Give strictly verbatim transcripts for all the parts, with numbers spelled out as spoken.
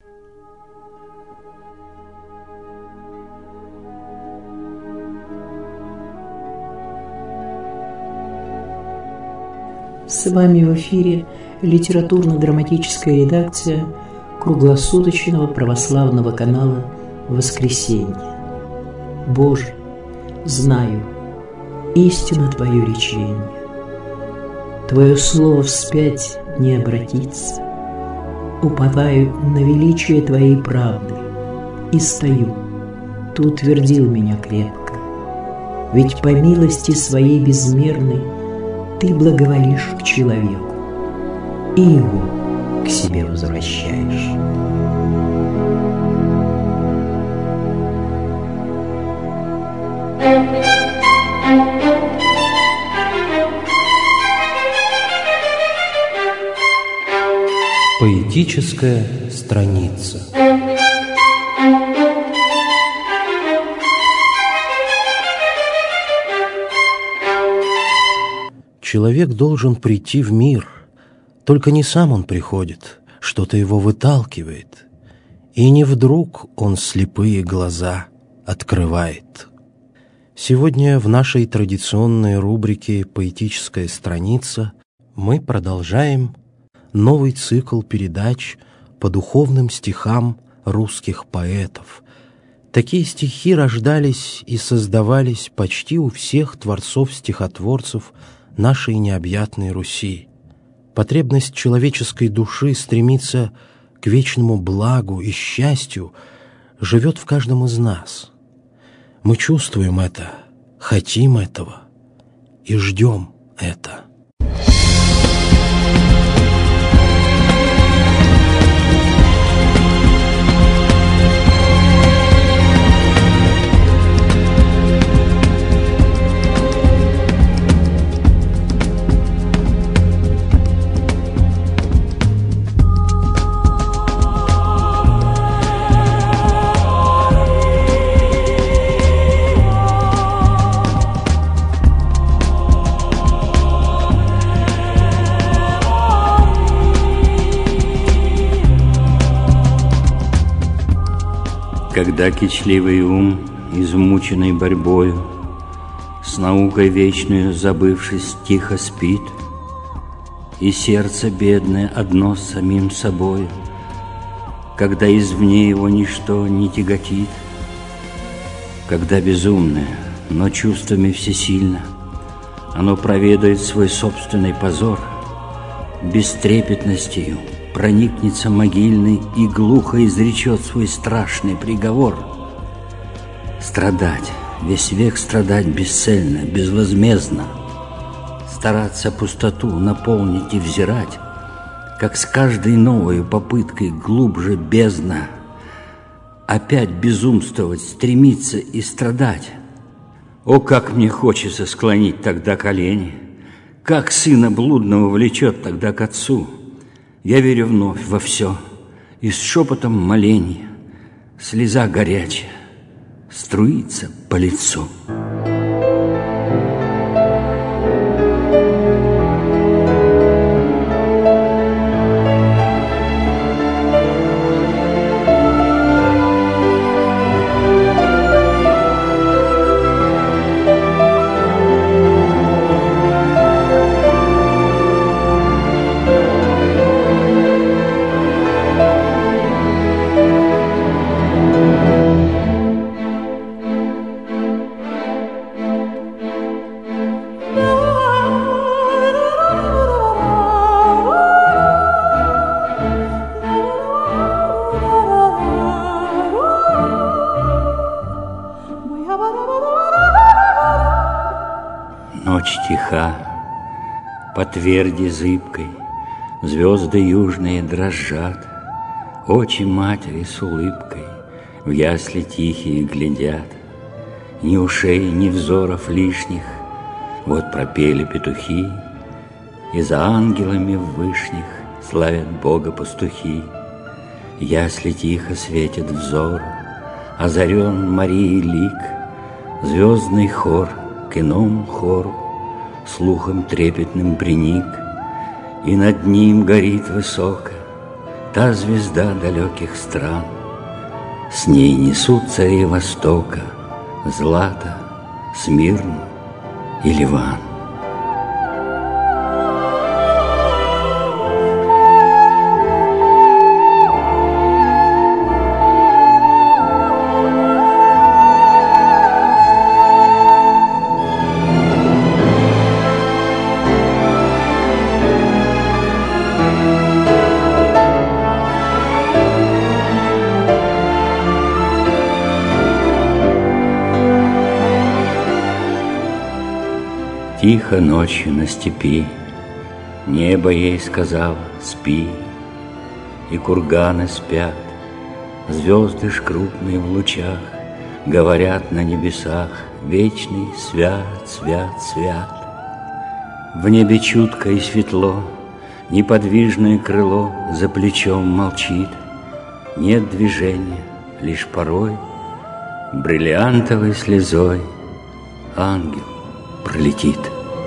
С вами в эфире литературно-драматическая редакция круглосуточного православного канала «Воскресенье». Боже, знаю, истина Твое речение. Твое слово вспять не обратится. Уповаю на величие Твоей правды и стою. Ты утвердил меня крепко. Ведь по милости Своей безмерной Ты благоволишь к человеку и его к себе возвращаешь. Поэтическая страница. Человек должен прийти в мир, только не сам он приходит, что-то его выталкивает, и не вдруг он слепые глаза открывает. Сегодня в нашей традиционной рубрике «Поэтическая страница» мы продолжаем новый цикл передач по духовным стихам русских поэтов. Такие стихи рождались и создавались почти у всех творцов-стихотворцев нашей необъятной Руси. Потребность человеческой души стремиться к вечному благу и счастью живет в каждом из нас. Мы чувствуем это, хотим этого и ждем это. Когда кичливый ум, измученный борьбою, с наукой вечную забывшись, тихо спит, и сердце бедное одно с самим собою, когда извне его ничто не тяготит, когда безумное, но чувствами всесильно, оно проведает свой собственный позор, бестрепетностью проникнется могильный и глухо изречет свой страшный приговор. Страдать, весь век страдать бесцельно, безвозмездно, стараться пустоту наполнить и взирать, как с каждой новой попыткой глубже бездна, опять безумствовать, стремиться и страдать. О, как мне хочется склонить тогда колени, как сына блудного влечет тогда к отцу. Я верю вновь во все, и с шепотом моления слеза горячая струится по лицу. Ночь тиха, по тверди зыбкой, звезды южные дрожат, очи матери с улыбкой в ясли тихие глядят. Ни ушей, ни взоров лишних, вот пропели петухи, и за ангелами вышних славят Бога пастухи. Ясли тихо светит взор, озарен Марией лик, звездный хор к иному хору слухом трепетным приник, и над ним горит высоко та звезда далеких стран. С ней несут цари Востока Злато, Смирну и Ливан. Тихо ночью на степи небо ей сказало: спи. И курганы спят, звезды ж крупные в лучах говорят на небесах: вечный свят, свят, свят. В небе чутко и светло, неподвижное крыло за плечом молчит. Нет движения, лишь порой бриллиантовой слезой ангел пролетит.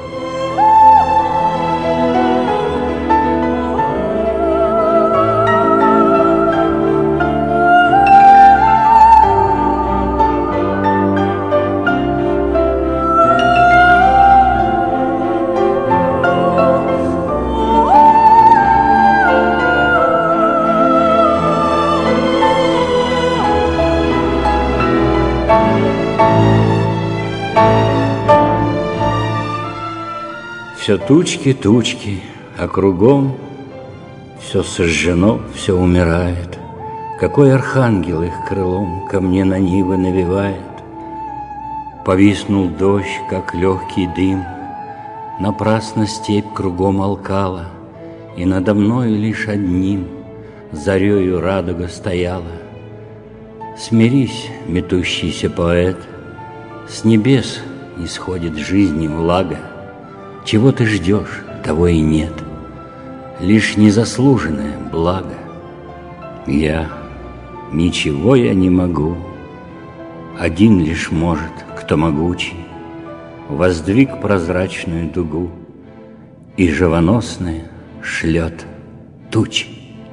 Все тучки, тучки, а кругом все сожжено, все умирает. Какой архангел их крылом ко мне на нивы навевает? Повиснул дождь, как легкий дым, напрасно степь кругом алкала, и надо мною лишь одним зарею радуга стояла. Смирись, метущийся поэт, с небес исходит жизни влага. Чего ты ждешь, того и нет, лишь незаслуженное благо. Я, ничего я не могу, один лишь может, кто могучий, воздвиг прозрачную дугу, и живоносное шлет тучи.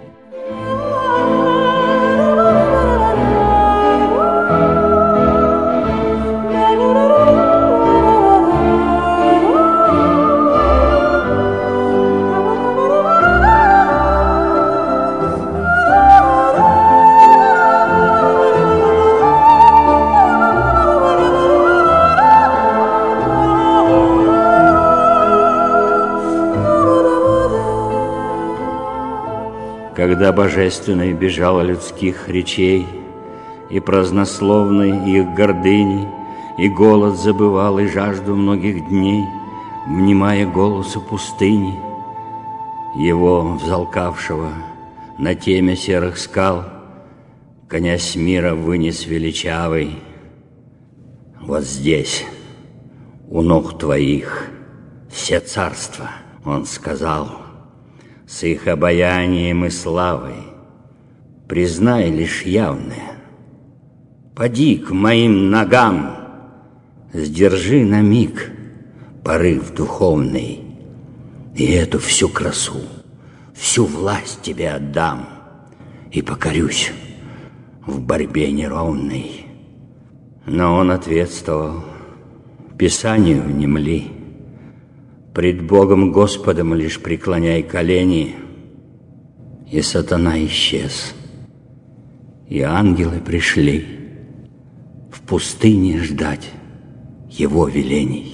Когда божественной бежало людских речей, и празднословной их гордыни, и голод забывал, и жажду многих дней, внимая голосу пустыни, его, взалкавшего на теме серых скал, князь мира вынес величавый. Вот здесь, у ног твоих, все царства, он сказал, с их обаянием и славой, признай лишь явное. Поди к моим ногам, сдержи на миг порыв духовный, и эту всю красу, всю власть тебе отдам, и покорюсь в борьбе неровной. Но он ответствовал: Писанию внемли, пред Богом Господом лишь преклоняй колени. И сатана исчез, и ангелы пришли в пустыне ждать его велений.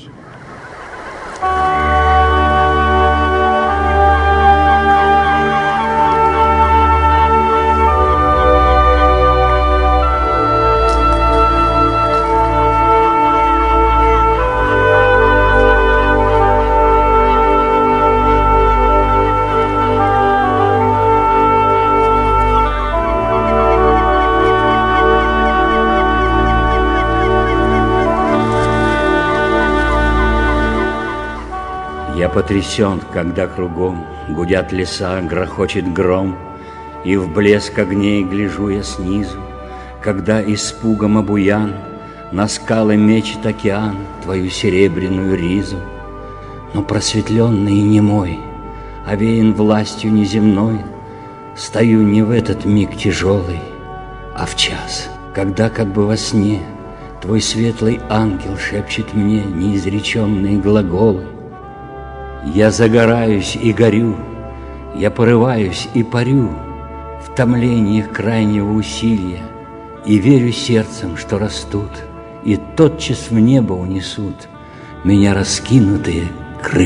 Я потрясен, когда кругом гудят леса, грохочет гром, и в блеск огней гляжу я снизу, когда испугом обуян на скалы мечет океан твою серебряную ризу. Но просветленный и немой, овеян властью неземной, стою не в этот миг тяжелый, а в час, когда как бы во сне твой светлый ангел шепчет мне неизреченные глаголы. Я загораюсь и горю, я порываюсь и парю в томлениях крайнего усилия, и верю сердцем, что растут и тотчас в небо унесут меня раскинутые крылья.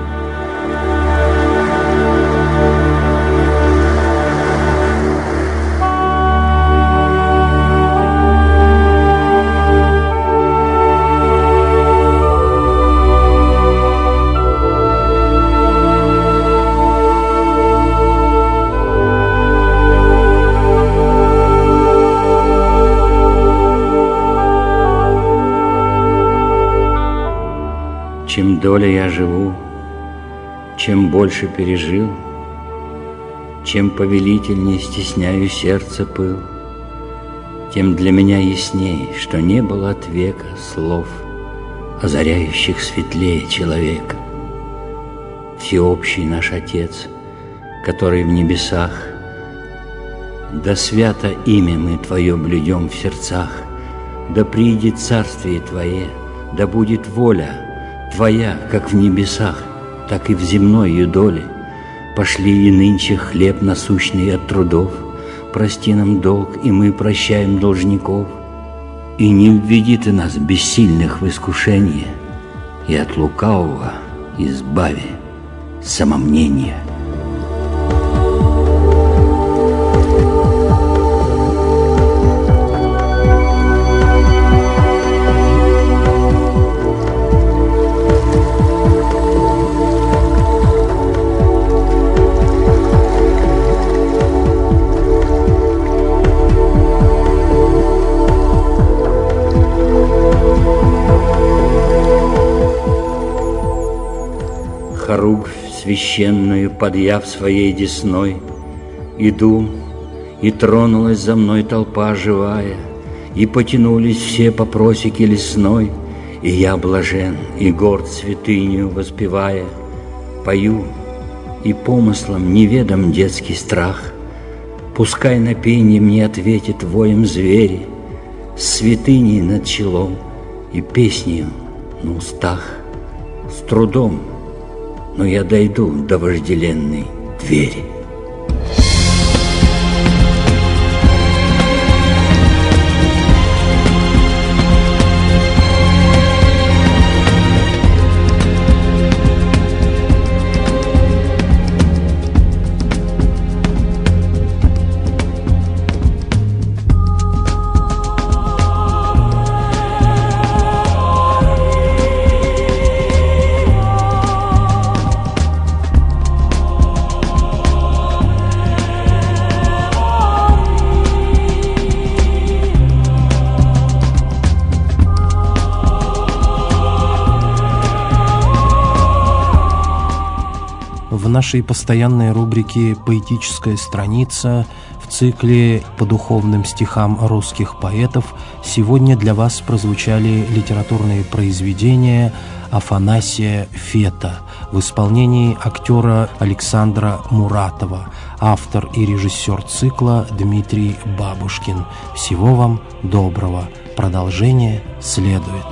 Чем долее я живу, чем больше пережил, чем повелительнее стесняю сердце пыл, тем для меня ясней, что не было от века слов, озаряющих светлее человека. Всеобщий наш Отец, который в небесах, да свято имя мы Твое блюдем в сердцах, да приидет царствие Твое, да будет воля Твоя, как в небесах, так и в земной ее доле. Пошли и нынче хлеб насущный от трудов, прости нам долг, и мы прощаем должников. И не введи Ты нас, бессильных, в искушение, и от лукавого избави самомнения. Хоругвь священную, подъяв своей десной, иду, и тронулась за мной толпа живая, и потянулись все по просеке лесной, и я блажен, и горд святыню воспевая, пою, и помыслом неведом детский страх. Пускай на пенье мне ответит воем звери, с святыней над челом и песнею на устах, с трудом, но я дойду до вожделенной двери. В нашей постоянной рубрике «Поэтическая страница» в цикле по духовным стихам русских поэтов сегодня для вас прозвучали литературные произведения Афанасия Фета в исполнении актера Александра Муратова, автор и режиссер цикла Дмитрий Бабушкин. Всего вам доброго. Продолжение следует.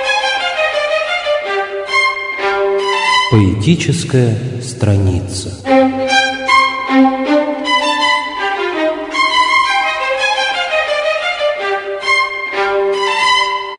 Поэтическая страница.